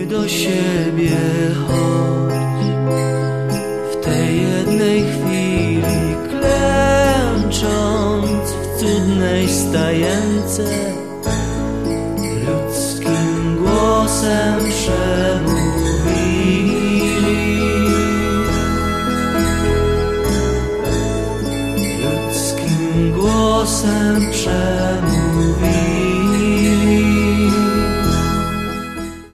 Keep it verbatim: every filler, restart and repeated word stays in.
do siebie chodź. W tej jednej chwili klęcząc w cudnej stajence, ludzkim głosem przemówili. Ludzkim głosem przemówili.